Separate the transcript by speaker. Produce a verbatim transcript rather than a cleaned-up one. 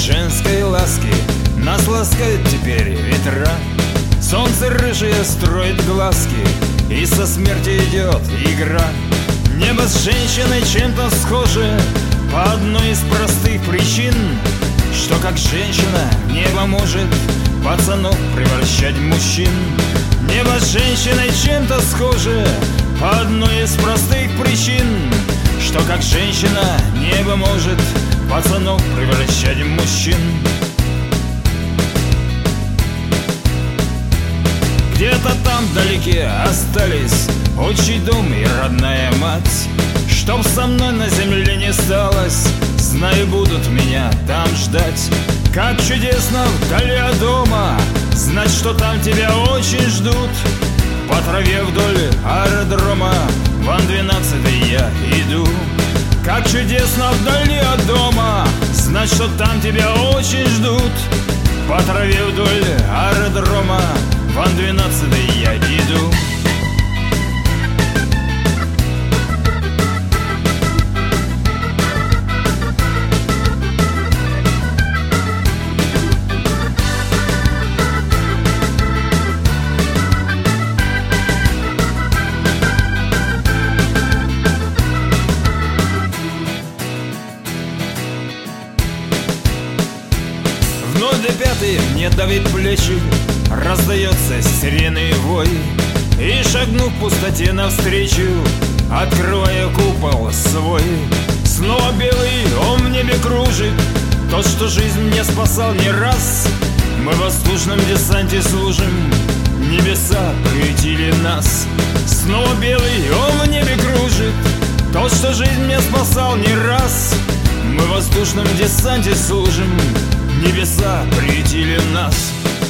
Speaker 1: женской ласки нас ласкают теперь ветра. Солнце рыжее строит глазки, и со смерти идет игра. Небо с женщиной чем-то схоже по одной из простых причин, что как женщина небо может пацанов превращать в мужчин. Небо с женщиной чем-то схоже по одной из простых причин, что как женщина небо может пацанов превращать в мужчин. Где-то там вдалеке остались отчий дом и родная мать. Чтоб со мной на земле не сталось, знай, будут меня там ждать. Как чудесно вдали от дома знать, что там тебя очень ждут. По траве вдоль аэродрома в Ан двенадцатый я иду. Как чудесно вдали от дома знать, что там тебя очень ждут. По траве вдоль аэродрома в Ан двенадцатый я иду. ноль до пятый мне давит плечи, раздается сиреный вой. И шагнув в пустоте навстречу, открывая купол свой. Снова белый он в небе кружит, тот, что жизнь мне спасал не раз. Мы в воздушном десанте служим, небеса приютили нас. Снова белый он в небе кружит, тот, что жизнь мне спасал не раз. Мы в воздушном десанте служим, небеса приютили нас.